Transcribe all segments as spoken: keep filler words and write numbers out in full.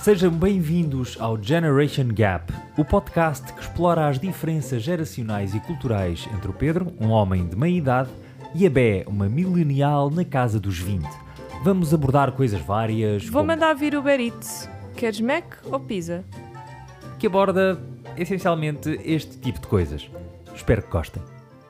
Sejam bem-vindos ao Generation Gap, o podcast que explora as diferenças geracionais e culturais entre o Pedro, um homem de meia-idade, e a Bé, uma milenial na casa dos vinte. Vamos abordar coisas várias... Vou como... mandar vir o Uber Eats. Queres Mac ou pizza? que aborda, essencialmente, este tipo de coisas. Espero que gostem.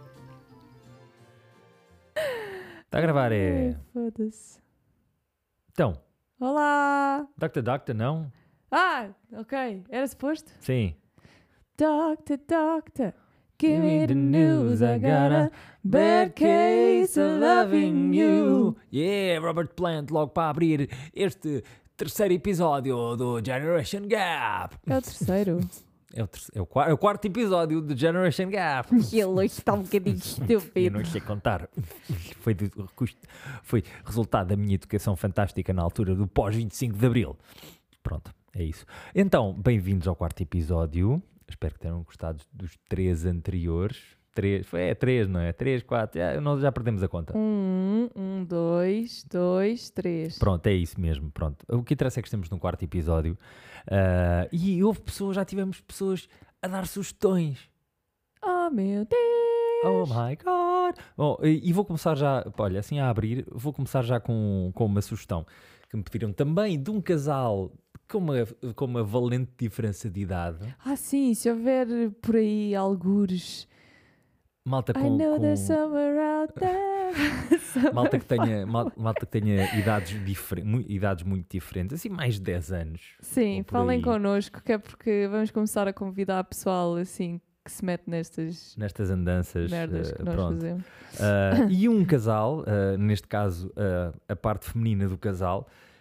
Está a gravar, é... Ai, foda-se. Então, Olá! Doctor Doctor, não? Ah, ok. Era suposto? Sim. Doctor, doctor, give me the news. I got a bad case of loving you. Yeah, Robert Plant, logo para abrir este terceiro episódio do Generation Gap. É o terceiro. É o, terceiro, é, o quarto, é o quarto episódio do Generation Gap. Ele está um bocadinho Eu estúpido. não sei contar. Foi, do, foi resultado da minha educação fantástica na altura do pós vinte e cinco de Abril. Pronto, é isso. Então, bem-vindos ao quarto episódio. Espero que tenham gostado dos três anteriores. Três, foi, é três, não é? Três, quatro, já, nós já perdemos a conta. Um, um, dois, dois, três. Pronto, é isso mesmo. Pronto. O que interessa é que estamos no quarto episódio. Uh, e houve pessoas, já tivemos pessoas a dar sugestões. Oh, meu Deus! Oh my God! Bom, e, e vou começar já, olha, assim a abrir, vou começar já com, com uma sugestão que me pediram também de um casal com uma, com uma valente diferença de idade. Ah, sim, se houver por aí algures... Malta com... I know com there's somewhere out there. malta, que tenha, mal, malta que tenha idades, difer, mu, idades muito diferentes, assim mais de dez anos. Sim, ou por falem aí. connosco, que é porque vamos começar a convidar pessoal assim que se mete nestas Nestas andanças. merdas que uh, nós pronto. fazemos. Uh, e um casal, uh, neste caso uh, a parte feminina do casal,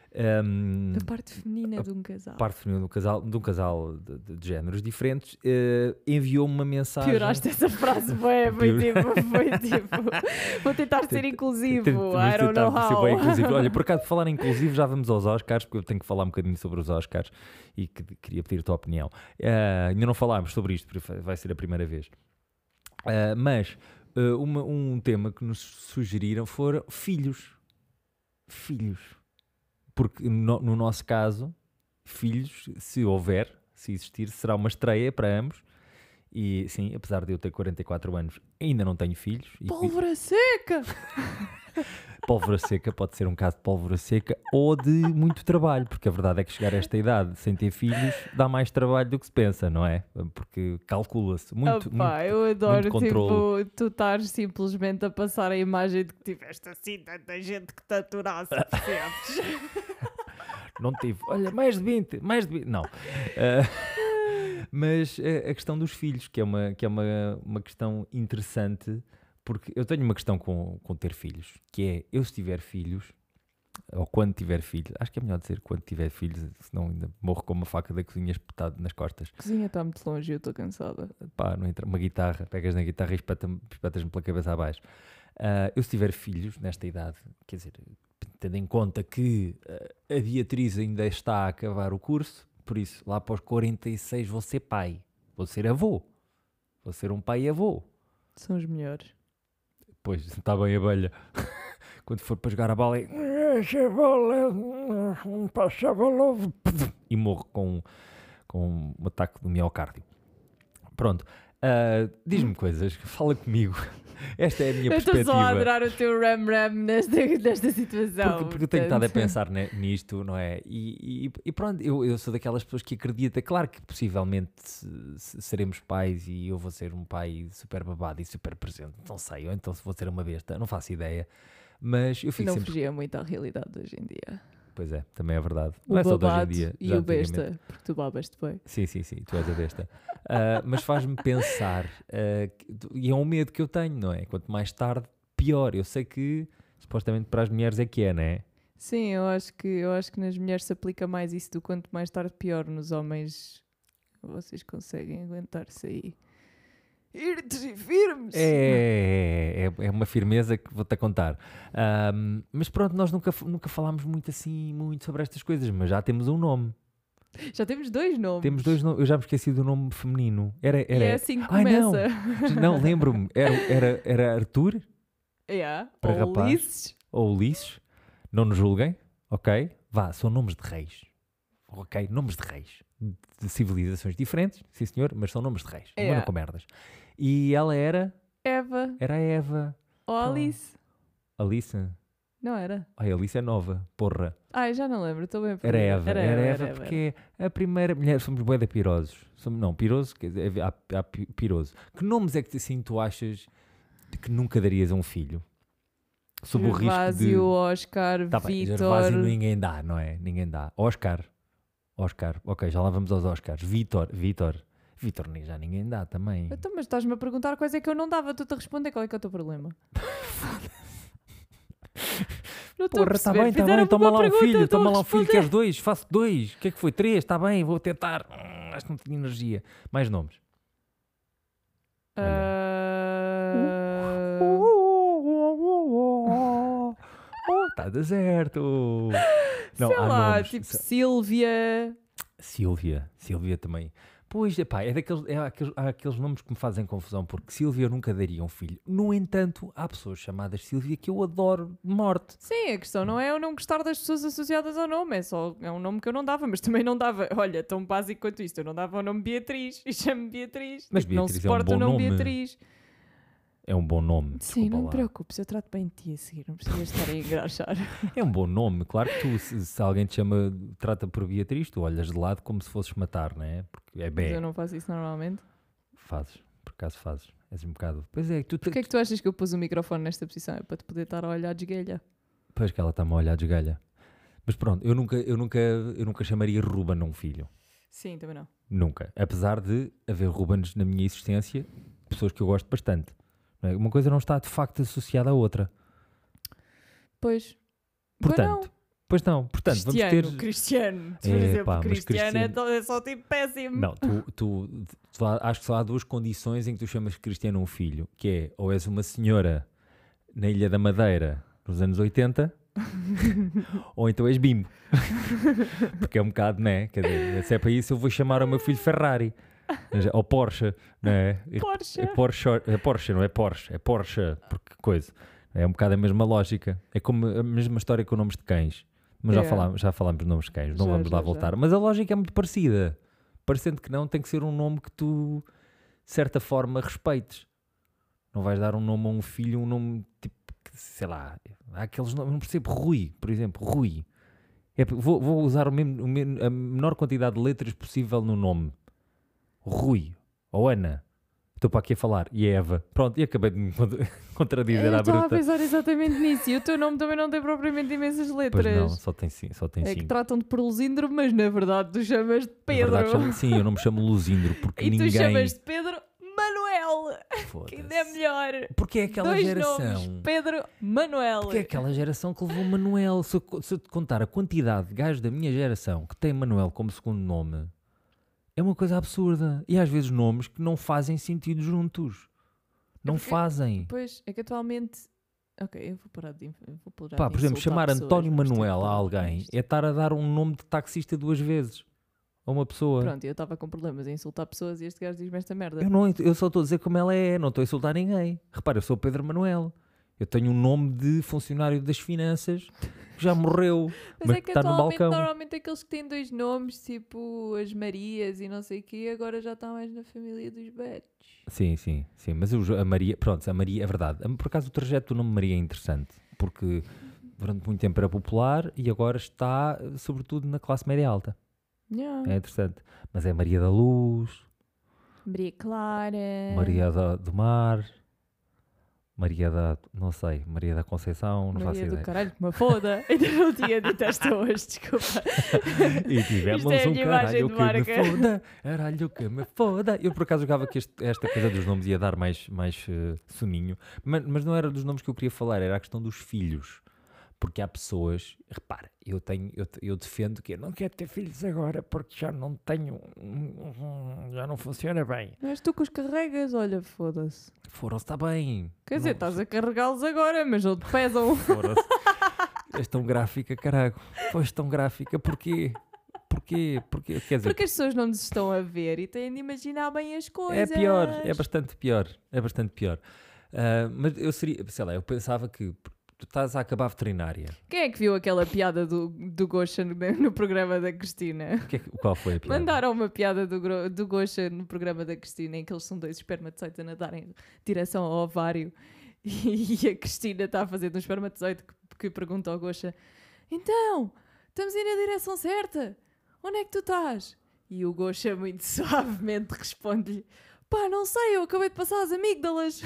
um, A parte feminina de um casal. a parte feminina do casal, de um casal de, de, de géneros diferentes, uh, enviou-me uma mensagem. Pioraste essa frase, foi, foi tipo, foi tipo, vou tentar ser inclusivo, Tento- vamos I don't tentar know ser how. bem inclusivo. Olha, por acaso de falar em inclusivo, já vamos aos Oscars, porque eu tenho que falar um bocadinho sobre os Oscars e que, queria pedir a tua opinião. Uh, ainda não falámos sobre isto, porque vai ser a primeira vez. Uh, mas uh, uma, um tema que nos sugeriram foram filhos. Filhos. Porque no, no nosso caso, filhos, se houver, se existir, será uma estreia para ambos. E sim, apesar de eu ter quarenta e quatro anos, ainda não tenho filhos. E, Pólvora seca! pólvora seca pode ser um caso de pólvora seca ou de muito trabalho, porque a verdade é que chegar a esta idade sem ter filhos dá mais trabalho do que se pensa, não é? Porque calcula-se muito, Opa, muito. eu adoro, muito controlo. tipo, tu estás simplesmente a passar a imagem de que tiveste assim tanta gente que te aturasse, percebes? Não tive, olha, mais de vinte, mais de vinte, não. Uh, mas a, a questão dos filhos, que é uma, que é uma, uma questão interessante, porque eu tenho uma questão com, com ter filhos, que é, eu se tiver filhos, ou quando tiver filhos, acho que é melhor dizer quando tiver filhos, senão ainda morro com uma faca da cozinha espetada nas costas. A cozinha está muito longe e eu estou cansada. Pá, não entra uma guitarra, pegas na guitarra e espeta-me- espetas-me pela cabeça abaixo. Ah, eu se tiver filhos nesta idade, quer dizer, tendo em conta que ah, a Beatriz ainda está a acabar o curso, por isso lá para os quarenta e seis vou ser pai, vou ser avô, vou ser um pai e avô. São os melhores. Pois, está bem a abelha. Quando for para jogar a bola, é... "Essa bola não passava logo." E morro com, com um ataque do miocárdio. Pronto. Ah, diz-me coisas, fala comigo. Esta é a minha Eu estou perspectiva. só a adorar o teu ram-ram nesta, nesta situação. Porque, porque eu tenho estado a portanto. pensar ne- nisto, não é? E, e- e pronto, eu, eu sou daquelas pessoas que acredita, claro que possivelmente se- se- seremos pais e eu vou ser um pai super babado e super presente, não sei, ou então se vou ser uma besta, não faço ideia, mas eu fico Não sempre... fugia muito à realidade de hoje em dia. Pois é, também é verdade. O não é só de hoje em babado dia. e já o antigamente. besta, porque tu babas-te bem. Sim, sim, sim, tu és a besta. Ah, mas faz-me pensar, ah, que- e é um medo que eu tenho, não é? Quanto mais tarde, pior. Eu sei que supostamente para as mulheres é que é, não é? Sim, eu acho que, eu acho que nas mulheres se aplica mais isso do quanto mais tarde pior. Nos homens, vocês conseguem aguentar-se aí. Irtes e firmes! É, é, é uma firmeza que vou-te a contar. Ahm, mas pronto, nós nunca, nunca falámos muito assim, muito sobre estas coisas, mas já temos um nome. Já temos dois nomes. Temos dois nomes. Eu já me esqueci do nome feminino. Era, era... E é assim que Ai, não. começa. Não, lembro-me. Era, era, era Arthur Yeah. Para Ou rapaz. Ulisses. ou Ulisses. Não nos julguem, ok? Vá, são nomes de reis. ok, nomes de reis, de civilizações diferentes, sim senhor, mas são nomes de reis, não Yeah. andam com merdas. E ela era, Eva era a Eva. ou Alice. Alice? Não era? Ai, Alice é nova, porra. Ai, já não lembro, estou bem Era perdida. Eva, era, Eva, era porque é a primeira mulher, somos bué de pirosos. Somos, não, piroso, quer dizer, há, há pi- piroso. Que nomes é que assim tu achas que nunca darias a um filho? Sob o risco de... Gervásio, Oscar, Tá bem, Vitor. Gervásio ninguém dá, não é? Ninguém dá. Oscar. Oscar. Ok, já lá vamos aos Oscars. Vitor. Vitor. Vitor nem- já ninguém dá também. Então, mas estás-me a perguntar quais é que eu não dava, tu-te a responder qual é que é o teu problema. Não estou a Porra, está perceber. bem, está Fizeram-me bem. Toma uma lá um pergunta, filho. estou a Toma lá um filho. responder. Queres dois? Faço dois. O que é que foi? Três? Está bem, vou tentar. Hum, acho que não tenho energia. Mais nomes. Ah, Está deserto. Não, sei há lá, nomes. tipo Se- Sílvia. Sílvia. Sílvia também. Pois, epá, é daqueles, é aqueles, há aqueles nomes que me fazem confusão, porque Sílvia eu nunca daria um filho. No entanto, há pessoas chamadas Sílvia que eu adoro de morte. Sim, a questão não é eu não gostar das pessoas associadas ao nome, é só é um nome que eu não dava, mas também não dava, olha, tão básico quanto isto, eu não dava o nome Beatriz e chamo-me Beatriz. Mas Tipo, não Beatriz é um suporto bom o nome, nome. Beatriz. É um bom nome. Sim, desculpa não lá. te preocupes, eu trato bem de ti a seguir, não precisas estar a engraxar. É um bom nome. Claro que tu, se, se alguém te chama, trata por Beatriz, tu olhas de lado como se fosses matar, não é? Porque é Mas bem. eu não faço isso normalmente. Fazes. Por acaso fazes. És um bocado. Pois é, tu. Porquê é que tu achas que eu pus o microfone nesta posição? É para te poder estar a olhar de esguelha. Pois que ela está-me a olhar de galha. Mas pronto, eu nunca, eu nunca, eu nunca chamaria Ruben a um filho. Sim, também não. Nunca. Apesar de haver Rubens na minha existência, pessoas que eu gosto bastante. Não é? Uma coisa não está de facto associada à outra. Pois. Portanto, pois não. Portanto, Cristiano, vamos ter. Cristiano. Por É, exemplo, pá, mas Cristiano, é Cristiano- to- é só tipo péssimo. Não, tu, tu, tu há- acho que só há duas condições em que tu chamas Cristiano um filho, que é ou és uma senhora na Ilha da Madeira nos anos oitenta, ou então és bimbo. Porque é um bocado, né? Quer dizer, se é para isso eu vou chamar o meu filho Ferrari. Ou Porsche, não é? Porsche. É Porsche, é Porsche, não é Porsche, é Porsche, porque coisa. É um bocado a mesma lógica. É como a mesma história com nomes de cães. Mas já, É. falámos, já falámos de nomes de cães, não Já, vamos lá já, voltar. já. Mas a lógica é muito parecida. Parecendo que não, tem que ser um nome que tu, de certa forma, respeites. Não vais dar um nome a um filho, um nome tipo, que, sei lá, há aqueles nomes, não percebo, Rui, por exemplo, Rui. É, vou, vou usar o mesmo, o mesmo- a menor quantidade de letras possível no nome. Rui ou Ana. Estou para aqui a falar. E Eva. Pronto, e acabei de me contra- contradizer Eu à estava a bruta. pensar exatamente nisso. E o teu nome também não tem propriamente imensas Pois letras. não, só tem, ci- só tem é que cinco. tratam de por Luzindro, mas na verdade tu chamas de Na Pedro. verdade, chamo- sim, eu não me chamo Luzindro porque E ninguém... tu chamas de Pedro Manuel, que Foda-se. ainda é melhor. Porque é aquela Dois geração... nomes, Pedro Manuel. Porque é aquela geração que levou Manuel. Se eu, co- se eu te contar a quantidade de gajos da minha geração que tem Manuel como segundo nome, é uma coisa absurda. E às vezes nomes que não fazem sentido juntos. Não porque- fazem. Pois, é que atualmente... Ok, eu vou parar de, eu vou parar Pá, de por exemplo, insultar chamar pessoas, António vamos ter que Manuel a parar com alguém isto. é estar a dar um nome de taxista duas vezes a uma pessoa. Pronto, eu estava com problemas em insultar pessoas e este gajo diz-me esta merda. Eu, não, eu só estou a dizer como ela é, não estou a insultar ninguém. Repara, eu sou o Pedro Manuel. Eu tenho um nome de funcionário das finanças que já morreu, Mas, mas é que está no atualmente, balcão. normalmente aqueles que têm dois nomes, tipo as Marias e não sei o quê, agora já estão mais na família dos Betos. Sim, sim, sim. Mas eu- a Maria, pronto, a Maria é verdade. Por acaso o trajeto do nome Maria é interessante, porque durante muito tempo era popular e agora está, sobretudo, na classe média alta. Yeah. É interessante. Mas é Maria da Luz, Maria Clara. Maria da- do Mar, Maria da, não sei, Maria da Conceição, não faço Maria do ideia. caralho, que me foda. Ainda não tinha dito esta hoje, desculpa. E tivemos Isto é a um minha imagem caralho de que me marca. foda, caralho que me foda. Eu por acaso jogava que este- esta coisa dos nomes ia dar mais, mais eh, soninho, mas, mas não era dos nomes que eu queria falar, era a questão dos filhos. Porque há pessoas, repara, eu, tenho, eu, eu defendo que eu não quero ter filhos agora porque já não tenho, já não funciona bem. Mas tu que os carregas, olha, foda-se. Foram-se, está bem. Quer dizer, Não- estás a carregá-los agora, mas não te pesam. Foram-se. És tão gráfica, carago. Foste tão gráfica, porquê? Porquê? Porquê? Quer dizer, Porque as pessoas não nos estão a ver e têm de imaginar bem as coisas. é pior, é bastante pior, é bastante pior. Ah, mas eu seria, sei lá, eu pensava que tu estás a acabar a veterinária. Quem é que viu aquela piada do, do Gosha no, no programa da Cristina? O que é que- qual foi a piada? Mandaram uma piada do, Gro- do Gosha no programa da Cristina em que eles são dois espermatozoides a nadar em direção ao ovário e a Cristina está a fazer de um espermatozoide que, que pergunta ao Gosha: então, estamos a ir na direção certa? Onde é que tu estás? E o Gosha muito suavemente responde-lhe: pá, não sei, eu acabei de passar as amígdalas.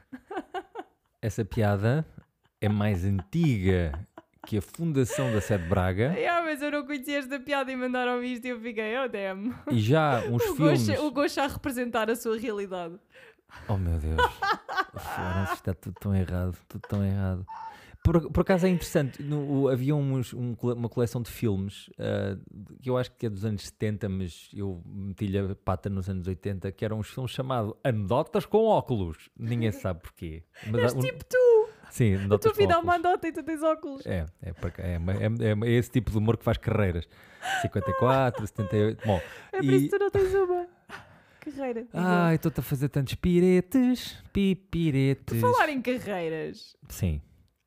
Essa piada é mais antiga que a fundação da Sede Braga Yeah, mas eu não conhecia esta piada e mandaram-me isto e eu fiquei, oh damn. e já uns O filmes... Gosha, o Gosha a representar a sua realidade. Oh meu Deus, Foda-se, está tudo tão errado, tudo tão errado. Por, por acaso é interessante, no- o- havia uns- um cole- uma coleção de filmes ah, que eu acho que é dos anos setenta, mas eu meti-lhe a pata nos anos oitenta, que eram uns filmes chamados Anedotas com Óculos. Ninguém sabe porquê. Mas há És um- tipo tu, Sim, a Anedotas tua com vida é uma Óculos. andota e tu tens óculos. É, é, para cá- é, é, é- é esse tipo de humor que faz carreiras. cinquenta e quatro, setenta e oito. Bom, É por e- isso que tu não tens uma carreira. digo eu. ai, estou-te a fazer tantos piretes, pipiretes. Falar em carreiras, Sim.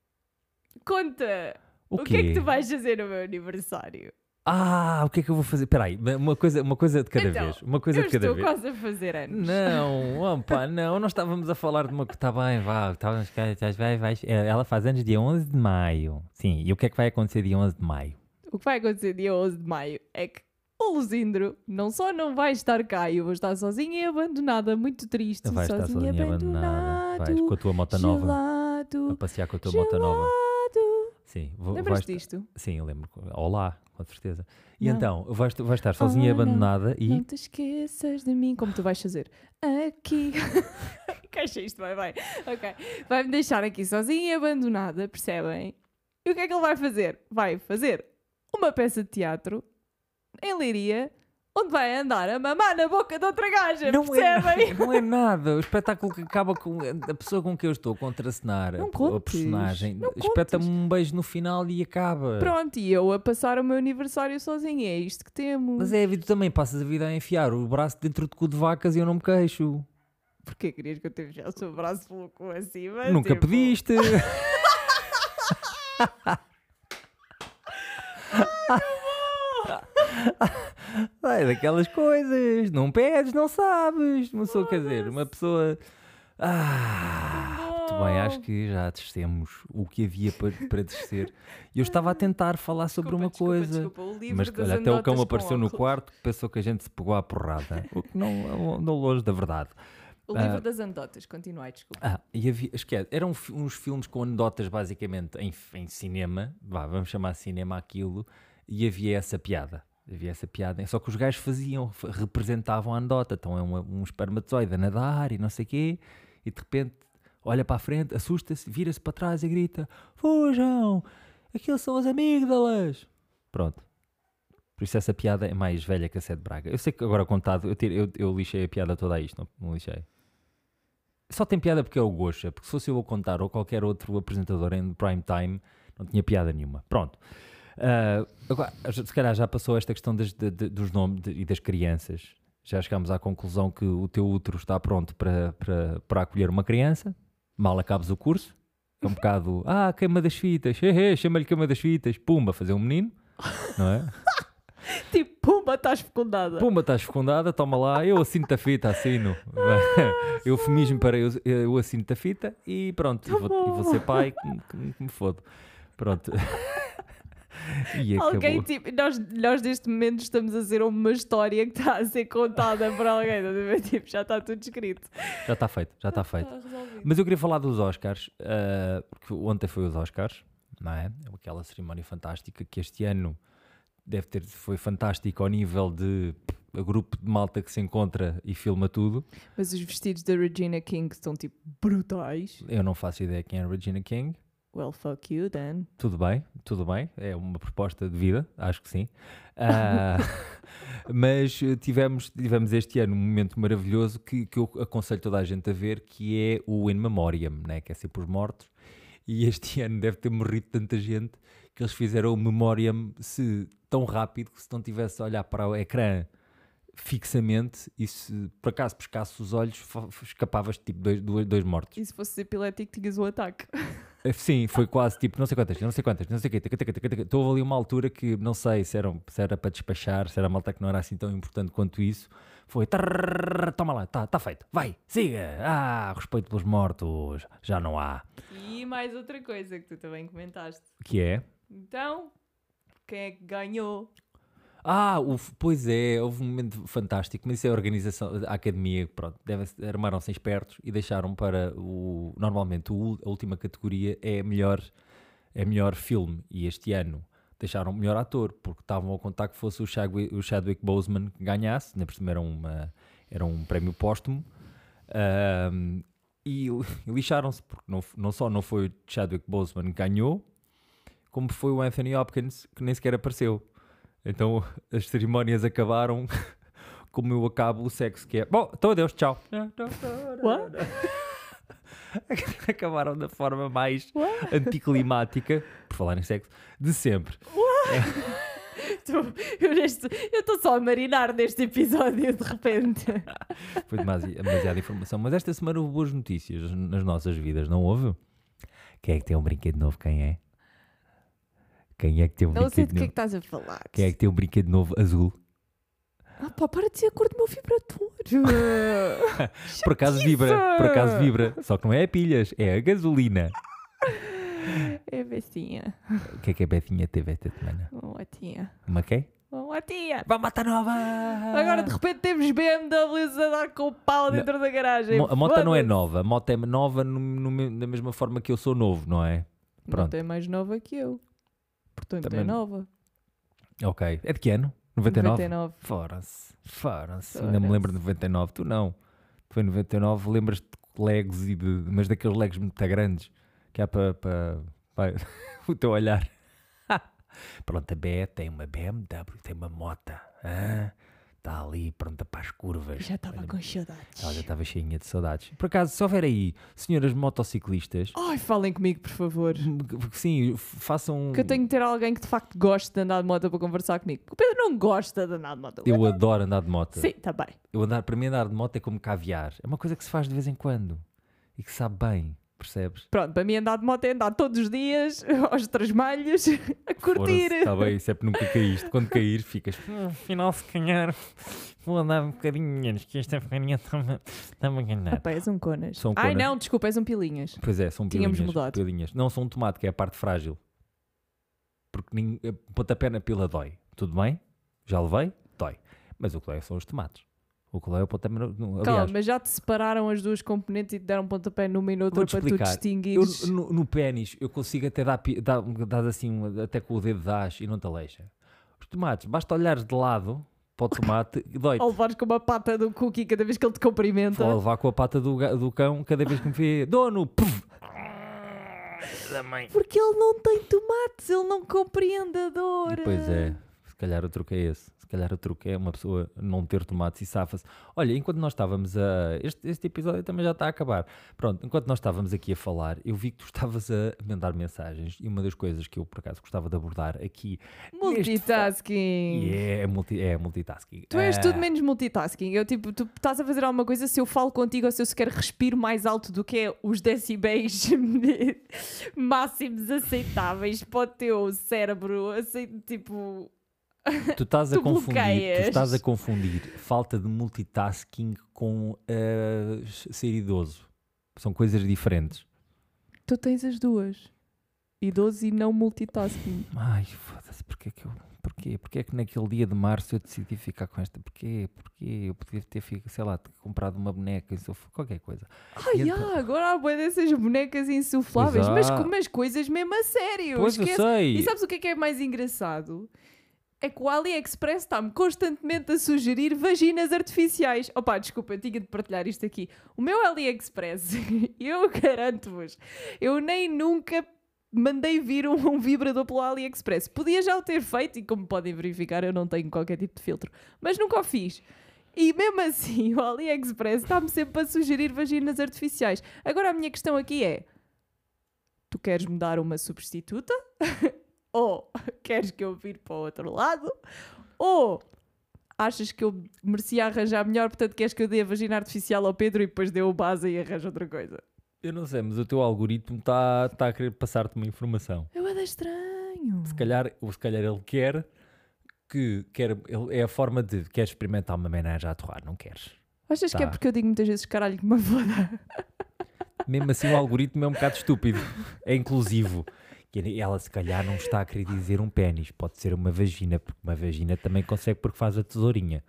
conta O, o que é que quê? tu vais fazer no meu aniversário. Ah, o que é que eu vou fazer? Espera aí, uma coisa, uma coisa de cada Então, vez. Uma coisa Eu de cada estou vez. quase a fazer anos. Não, opa, não, não estávamos a falar de uma coisa. Está bem, vá. Estávamos, vai, vai, ela faz anos dia onze de maio. Sim, e o que é que vai acontecer dia onze de maio? O que vai acontecer dia onze de maio é que o Luzindro não só não vai estar cá e eu vou estar sozinha e abandonada, muito triste. Vai estar sozinha e abandonada. Vais com a tua moto nova. A gelado, passear com a tua moto nova. gelado. Sim, vou, Lembras-te vais- disto? Sim, eu lembro. Olá, com certeza. E Não. então, vais, vais estar sozinha e Oh, não. abandonada e. Não te esqueças de mim, como tu vais fazer aqui. Caixa isto, vai, vai. Ok. Vai-me deixar aqui sozinha e abandonada, percebem? E o que é que ele vai fazer? Vai fazer uma peça de teatro em Leiria, onde vai andar a mamar na boca de outra gaja, Não percebem? é, não é nada. O espetáculo que acaba com a pessoa com quem eu estou a contracenar, Não a, a contes, personagem, não espeta-me contes. um beijo no final e acaba. Pronto, e eu a passar o meu aniversário sozinha, é isto que temos. Mas é, tu também passas a vida a enfiar o braço dentro de cu de vacas e eu não me queixo. Porquê querias que eu te enfiasse o seu braço pelo cu acima? Nunca Tipo, pediste. É daquelas coisas. Não pedes, não sabes. Uma pessoa, quer dizer, uma pessoa. Ah, muito bem, acho que já descemos o que havia para, para descer. E eu estava a tentar falar sobre Desculpa, uma desculpa, coisa. desculpa, o livro Mas das olha, até o cão anedotas com apareceu no óculos. quarto que pensou que a gente se pegou à porrada. O que não não longe da verdade. O livro Ah. das anedotas, continuai, desculpa. Ah, e havia, esquece, eram fi- uns filmes com anedotas basicamente em, em cinema, vá, vamos chamar cinema aquilo, e havia essa piada. Havia essa piada, só que os gajos faziam, f- representavam a anedota. Então é um, um espermatozoide a nadar e não sei o quê, e de repente olha para a frente, assusta-se, vira-se para trás e grita: fujam, aquilo são as amígdalas. Pronto. Por isso essa piada é mais velha que a Sede Braga. Eu sei que agora contado, eu, tir- eu, eu lixei a piada toda a isto, não, não lixei. Só tem piada porque é o Gosha, porque se fosse eu a contar ou qualquer outro apresentador em prime time, não tinha piada nenhuma. Pronto. Ah, agora, se calhar já passou esta questão das- de- de- dos nomes de- e das crianças. Já chegámos à conclusão que o teu útero está pronto para, para, para acolher uma criança. Mal acabes o curso. É um bocado, ah, queima das fitas, hehe, chama-lhe queima das fitas, pumba, fazer um menino, não é? Tipo, pumba, estás fecundada. Pumba, estás fecundada, toma lá, eu assino-te a fita, assino. Eu eufemismo para eu, eu assino-te a fita e pronto, e vou, e vou ser pai, que, me- que me- que me fodo. Pronto. E Alguém, acabou. tipo, nós, nós neste momento estamos a ser uma história que está a ser contada por alguém. estás a ver? Tipo, já está tudo escrito. Já está feito, já está feito. Está resolvido. Mas eu queria falar dos Oscars, ah, porque ontem foi os Oscars, não é? Aquela cerimónia fantástica que este ano deve ter, foi fantástica ao nível de pff, grupo de malta que se encontra e filma tudo. Mas os vestidos da Regina King estão tipo brutais. Eu não faço ideia quem é a Regina King. Well, fuck you then. Tudo bem, tudo bem, é uma proposta de vida, acho que sim. Ah, mas eh, tivemos, tivemos este ano um momento maravilhoso que, que eu aconselho toda a gente a ver, que é o In Memoriam, né? Que é sempre os mortos. E este ano deve ter morrido tanta gente que eles fizeram o Memoriam se, tão rápido que se não tivesse a olhar para o ecrã fixamente e se por acaso pescasse os olhos, fa- escapavas de tipo dois, dois, dois mortos. E se fosse epilético, tinhas o ataque. Sim, foi quase tipo, não sei quantas, não sei quantas, não sei o quê. taca, taca, taca, taca. Estou ali uma altura que não sei se era, se era para despachar, se era a malta que não era assim tão importante quanto isso. Foi, tarrr, toma lá, está tá feito, vai, siga. Ah, respeito pelos mortos, já não há. E mais outra coisa que tu também comentaste. Que é? Então, quem é que ganhou? Ah, o, pois é, houve um momento fantástico, mas isso é a organização, a academia, pronto, deve, armaram-se espertos e deixaram para o, normalmente o, a última categoria é melhor, é melhor filme, e este ano deixaram melhor ator, porque estavam a contar que fosse o Chadwick, o Chadwick Boseman que ganhasse, ainda por cima era, uma, era um prémio póstumo, um, e, e lixaram-se, porque não, não só não foi o Chadwick Boseman que ganhou, como foi o Anthony Hopkins que nem sequer apareceu. Então as cerimónias acabaram como eu acabo o sexo, que é bom, então adeus, tchau. What? Acabaram da forma mais What? anticlimática, por falar em sexo, de sempre. Eu estou só a marinar neste episódio de repente. Foi demasi- demasiada informação, mas esta semana houve boas notícias nas nossas vidas, não houve? Quem é que tem um brinquedo novo? Quem é? Quem é que tem um Não sei brinquedo do que é novo? que estás a falar. Quem é que tem um brinquedo novo azul? Ah pá, para de ser a cor do meu vibrador. Por acaso vibra, por acaso vibra. Só que não é a pilhas, é a gasolina. É Becinha. O que é que a Betinha teve esta semana? Uma tia. Uma quê? Uma tia. Uma moto nova! Agora de repente temos B M Ws a dar com o pau dentro da garagem. Mo- A moto não é Foda-se. nova, a moto é nova no, no me- da mesma forma que eu sou novo, não é? A Pronto. moto é mais nova que eu. Portanto Também é não- nova. Ok. É de que ano? noventa e nove? noventa e nove. Fora-se, fora-se. Ainda me Fora-se. lembro de noventa e nove. Tu não. Tu em noventa e nove lembras-te de Legos e de. Mas daqueles Legos muito grandes que há para. Pa, pa, o teu olhar. Pronto, a B tem uma B M W, tem uma moto. Está ali pronta para as curvas. Já estava Olha, com saudades. ela já estava cheinha de saudades. Por acaso, se houver aí senhoras motociclistas, Ai, falem comigo, por favor. sim, façam. Que eu tenho que ter alguém que de facto goste de andar de moto para conversar comigo. O Pedro não gosta de andar de moto. Eu adoro andar de moto. Sim, está bem. Eu andar, para mim, andar de moto é como caviar. É uma coisa que se faz de vez em quando e que sabe bem, percebes? Pronto, para mim andar de moto é andar todos os dias aos trasmalhos a curtir. Está bem, isso é porque nunca caíste. Quando cair, ficas. "Hum, Afinal, se calhar, vou andar um bocadinho menos, que esta farinha está-me a ganhar. Ah, pá, és um conas. Sou um Ai conas. não, desculpa, és um pilinhas. Pois é, são Tínhamos pilinhas, mudado. pilinhas. Não são um tomate, que é a parte frágil. Porque nin- pontapé na pila dói. Tudo bem? Já levei? Dói. Mas o que dói são os tomates. O que dói é o pontapé no, no, Calma, aliás, mas já te separaram as duas componentes e te deram pontapé numa e noutra Vou-te para tu explicar. eu, distinguires. no, no pênis, eu consigo até dar, pi- dar, dar assim, um- até com o dedo dás e não te aleixa. Os tomates, basta olhares de lado para o tomate e dói-te. Ou levares com uma pata do cookie cada vez que ele te cumprimenta. Vou levar com a pata do, ga- do cão cada vez que me vê. Dono! Puf! Da mãe. Porque ele não tem tomates, ele não compreende a dor. Pois é, se calhar o truque é esse. Se calhar o truque é uma pessoa não ter tomates e safa-se. Olha, enquanto nós estávamos a... Este, este episódio também já está a acabar. Pronto, enquanto nós estávamos aqui a falar, eu vi que tu estavas a mandar mensagens e uma das coisas que eu, por acaso, gostava de abordar aqui... neste Multitasking. E é, multi, é multitasking. Tu és Ah, tudo menos multitasking. Eu, tipo, tu estás a fazer alguma coisa, se eu falo contigo ou se eu sequer respiro mais alto do que é os decibéis máximos aceitáveis para o teu cérebro, assim, tipo... Tu estás a tu confundir, tu bloqueias. estás a confundir falta de multitasking com ah, ser idoso. São coisas diferentes. Tu tens as duas. Idoso e não multitasking. Ai, foda-se, porquê que eu... Porquê? Porquê que naquele dia de março eu decidi ficar com esta? Porquê? Porquê? Eu podia ter, sei lá, ter comprado uma boneca, qualquer coisa. Ai, E então- ah, agora há bué dessas bonecas insufláveis. Pois Mas, há. co- mas coisas mesmo a sério. Pois eu Esquece. sei. E sabes o que é que é mais engraçado? É que o AliExpress está-me constantemente a sugerir vaginas artificiais. Opa, desculpa, eu tinha de partilhar isto aqui. O meu AliExpress, eu garanto-vos, eu nem nunca mandei vir um, um vibrador pelo AliExpress. Podia já o ter feito e, como podem verificar, eu não tenho qualquer tipo de filtro. Mas nunca o fiz. E mesmo assim, o AliExpress está-me sempre a sugerir vaginas artificiais. Agora a minha questão aqui é: tu queres me dar uma substituta? Ou queres que eu vire para o outro lado? Ou achas que eu merecia arranjar melhor, portanto queres que eu dê a vagina artificial ao Pedro e depois dê o base e arranje outra coisa? Eu não sei, mas o teu algoritmo está tá a querer passar-te uma informação. Eu é estranho. Se calhar, ou se calhar ele quer que quer, ele, é a forma de quer experimentar uma menage à torrar, não queres? Achas Tá. que é porque eu digo muitas vezes caralho que me foda? Mesmo assim o algoritmo é um bocado estúpido, é inclusivo. E ela se calhar não está a querer dizer um pénis, pode ser uma vagina, porque uma vagina também consegue porque faz a tesourinha.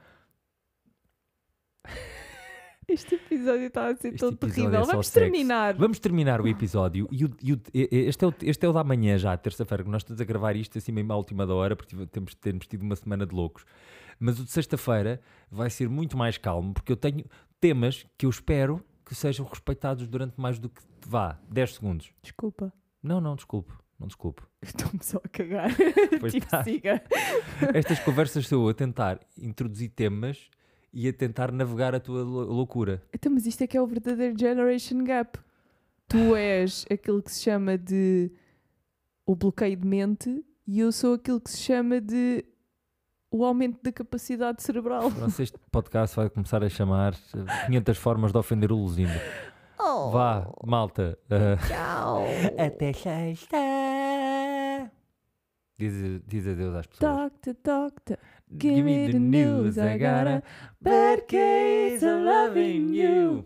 Este episódio está a ser Este todo episódio terrível. é só Vamos sexo. terminar. Vamos terminar o episódio e, o, e o, este, é o, este é o da manhã já, terça-feira, que nós estamos a gravar isto assim mesmo à última da hora, porque temos, temos tido uma semana de loucos. Mas o de sexta-feira vai ser muito mais calmo, porque eu tenho temas que eu espero que sejam respeitados durante mais do que, vá, dez segundos. Desculpa. Não, não, desculpe, não desculpe. Estou-me só a cagar. Pois tipo, tá. siga. Estas conversas sou eu a tentar introduzir temas e a tentar navegar a tua lou- loucura. Então, mas isto é que é o verdadeiro generation gap. Tu és aquilo que se chama de o bloqueio de mente e eu sou aquilo que se chama de o aumento da capacidade cerebral. Não sei, este podcast vai começar a chamar eh, quinhentas formas de ofender o Luzindo. Oh, Vá, malta. eh, tchau. Até sexta. Diz, diz adeus às pessoas. Doctor, doctor, give me the news. I got a bad case of loving you.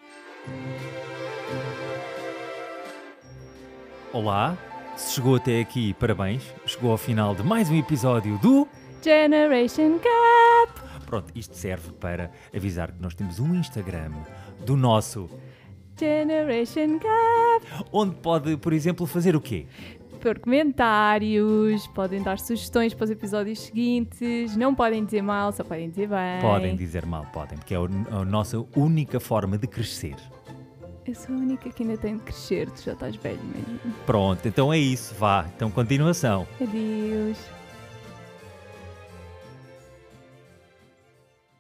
Olá, se chegou até aqui, parabéns. Chegou ao final de mais um episódio do... Generation gap. Pronto, isto serve para avisar que nós temos um Instagram do nosso, Generation gap. onde pode, por exemplo, fazer o quê? Por comentários, podem dar sugestões para os episódios seguintes, não podem dizer mal, só podem dizer bem. Podem dizer mal, podem, porque é o- a nossa única forma de crescer. Eu sou a única que ainda tem de crescer, tu já estás velho mesmo. Pronto, então é isso, vá, então continuação. Adeus.